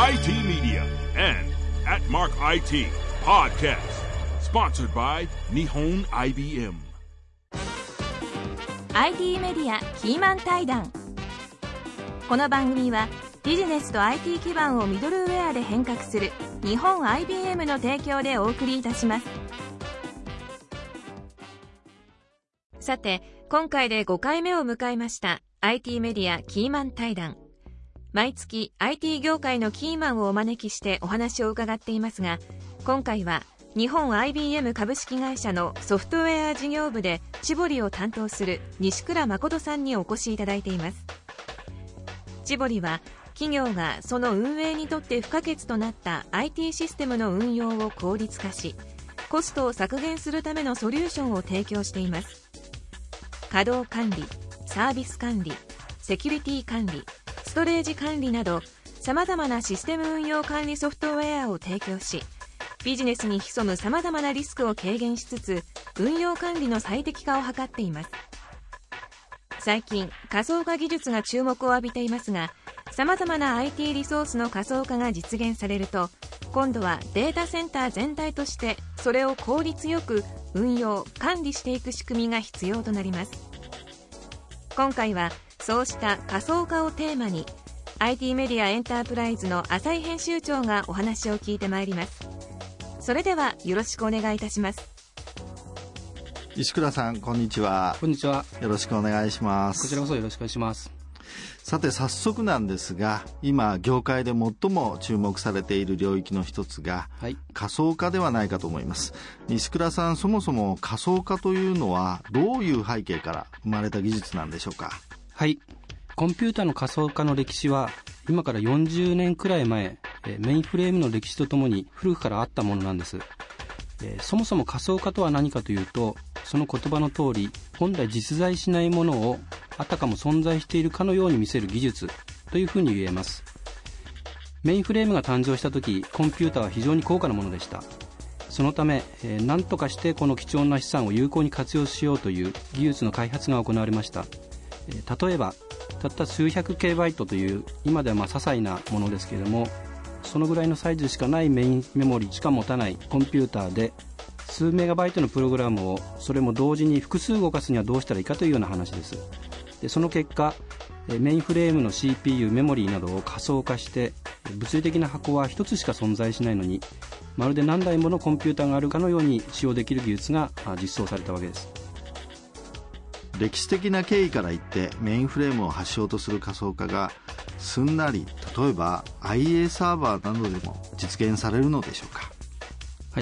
IT Media and @Mark IT Podcast. Sponsored by Nihon IBM. IT メディアキーマン対談。この番組はビジネスと IT 基盤をミドルウェアで変革する日本 IBM の提供でお送りいたします。さて、今回で5回目を迎えました IT メディアキーマン対談。毎月 IT 業界のキーマンをお招きしてお話を伺っていますが、今回は日本 IBM 株式会社のソフトウェア事業部でチボリを担当する西倉誠さんにお越しいただいています。チボリは企業がその運営にとって不可欠となった IT システムの運用を効率化し、コストを削減するためのソリューションを提供しています。稼働管理、サービス管理、セキュリティ管理、ストレージ管理など様々なシステム運用管理ソフトウェアを提供し、ビジネスに潜む様々なリスクを軽減しつつ運用管理の最適化を図っています。最近仮想化技術が注目を浴びていますが、様々な IT リソースの仮想化が実現されると、今度はデータセンター全体としてそれを効率よく運用管理していく仕組みが必要となります。今回はそうした仮想化をテーマに IT メディアエンタープライズの浅井編集長がお話を聞いてまいります。それではよろしくお願いいたします。 石倉さん、こんにちは。 こんにちは。 よろしくお願いします。 こちらこそよろしくお願いします。 さて、早速なんですが、今業界で最も注目されている領域の一つが、仮想化ではないかと思います。西倉さん、そもそも仮想化というのはどういう背景から生まれた技術なんでしょうか？ はい、コンピューターの仮想化の歴史は今から40年くらい前、メインフレームの歴史とともに古くからあったものなんです。そもそも仮想化とは何かというと、その言葉の通り、本来実在しないものをあたかも存在しているかのように見せる技術というふうに言えます。メインフレームが誕生した時、コンピューターは非常に高価なものでした。そのため、何とかしてこの貴重な資産を有効に活用しようという技術の開発が行われました。例えばたった数百 K バイトという今では些細なものですけれども、そのぐらいのサイズしかないメインメモリしか持たないコンピューターで数メガバイトのプログラムをそれも同時に複数動かすにはどうしたらいいかというような話です。でその結果、メインフレームの CPU メモリーなどを仮想化して、物理的な箱は一つしか存在しないのに、まるで何台ものコンピューターがあるかのように使用できる技術が実装されたわけです。 歴史的な経緯から言ってメインフレームを発祥とする仮想化がすんなり、例えば IA サーバーなどでも実現されるのでしょうか？ はい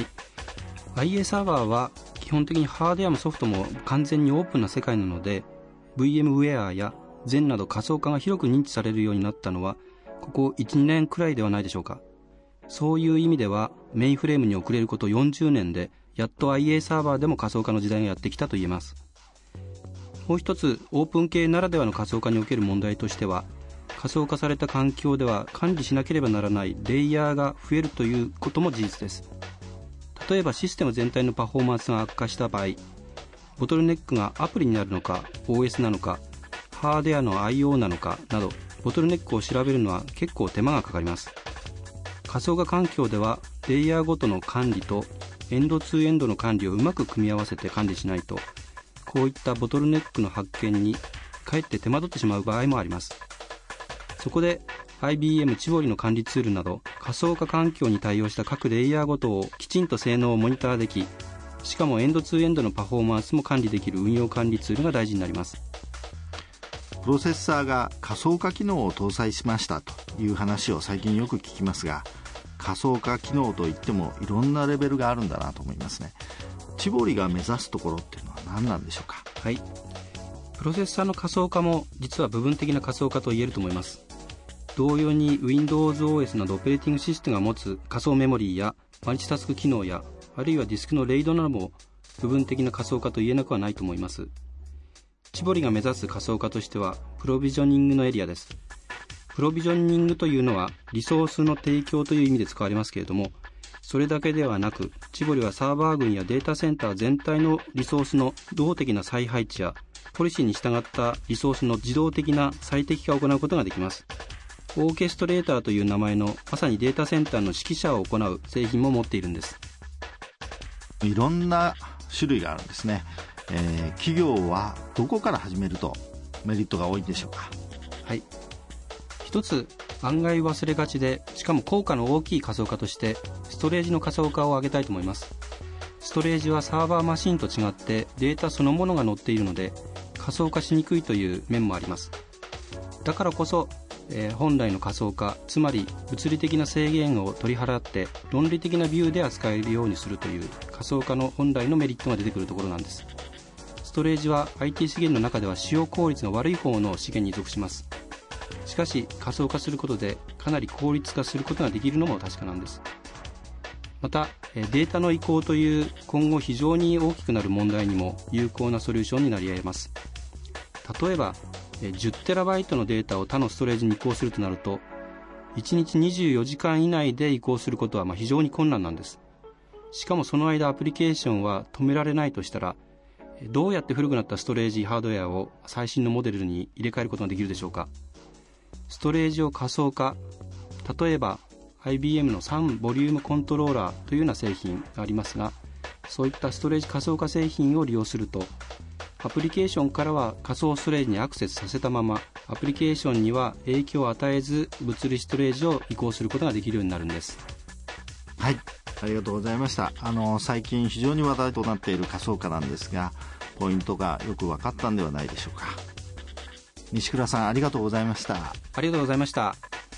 、IA サーバーは基本的にハードウェアもソフトも完全にオープンな世界なので、 VMware や Zen など仮想化が広く認知されるようになったのはここ 1,2 年くらいではないでしょうか。そういう意味ではメインフレームに遅れること40年で、やっと IA サーバーでも仮想化の時代がやってきたと言えます。もう一つ、オープン系ならではの仮想化における問題としては、仮想化された環境では管理しなければならないレイヤーが増えるということも事実です。例えばシステム全体のパフォーマンスが悪化した場合、ボトルネックがアプリになるのか OS なのかハードウェアの IO なのかなど、ボトルネックを調べるのは結構手間がかかります。仮想化環境ではレイヤーごとの管理とエンドツーエンドの管理をうまく組み合わせて管理しないと、こういったボトルネックの発見にかえって手間取ってしまう場合もあります。そこで IBM チボリの管理ツールなど仮想化環境に対応した各レイヤーごとをきちんと性能をモニターでき、しかもエンドツーエンドのパフォーマンスも管理できる運用管理ツールが大事になります。 プロセッサーが仮想化機能を搭載しましたという話を最近よく聞きますが、仮想化機能といってもいろんなレベルがあるんだなと思いますね。チボリが目指すところっていうのは何なんでしょうか？ はい、プロセッサーの仮想化も実は部分的な仮想化と言えると思います。同様に WindowsOS などオペレーティングシステムが持つ仮想メモリーやマルチタスク機能や、あるいはディスクのレイドなども部分的な仮想化と言えなくはないと思います。チボリが目指す仮想化としてはプロビジョニングのエリアです。プロビジョニングというのはリソースの提供という意味で使われますけれども、それだけではなく、チボリはサーバー群やデータセンター全体のリソースの動的な再配置やポリシーに従ったリソースの自動的な最適化を行うことができます。 オーケストレーターという名前のまさにデータセンターの指揮者を行う製品も持っているんです。 いろんな種類があるんですね。企業はどこから始めるとメリットが多いんでしょうか。 はい、一つ案外忘れがちで、しかも効果の大きい仮想化としてストレージの仮想化を挙げたいと思います。ストレージはサーバーマシンと違ってデータそのものが載っているので仮想化しにくいという面もあります。だからこそ、本来の仮想化、つまり物理的な制限を取り払って論理的なビューで扱えるようにするという仮想化の本来のメリットが出てくるところなんです。ストレージは IT 資源の中では使用効率の悪い方の資源に属します。しかし仮想化することでかなり効率化することができるのも確かなんです。またデータの移行という今後非常に大きくなる問題にも有効なソリューションになり得ます。例えば10テラバイトのデータを他のストレージに移行するとなると1日24時間以内で移行することは非常に困難なんです。しかもその間アプリケーションは止められないとしたら、どうやって古くなったストレージハードウェアを最新のモデルに入れ替えることができるでしょうか。ストレージを仮想化、例えば IBM の3ボリュームコントローラーというような製品がありますが、そういったストレージ仮想化製品を利用するとアプリケーションからは仮想ストレージにアクセスさせたままアプリケーションには影響を与えず物理ストレージを移行することができるようになるんです。 はい、ありがとうございました。最近非常に話題となっている仮想化なんですが、ポイントがよく分かったんではないでしょうか。西倉さん、ありがとうございました。 ありがとうございました。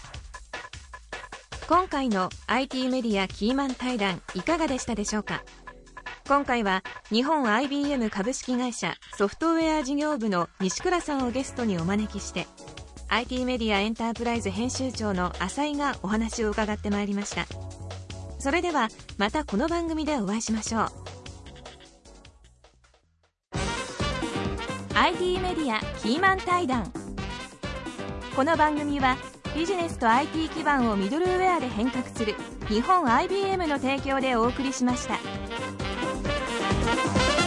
今回の IT メディアキーマン対談いかがでしたでしょうか。今回は日本 IBM 株式会社ソフトウェア事業部の西倉さんをゲストにお招きして、 IT メディアエンタープライズ編集長の浅井がお話を伺ってまいりました。それではまたこの番組でお会いしましょう。 IT メディアキーマン対談。この番組はビジネスと IT 基盤をミドルウェアで変革する日本 IBM の提供でお送りしました。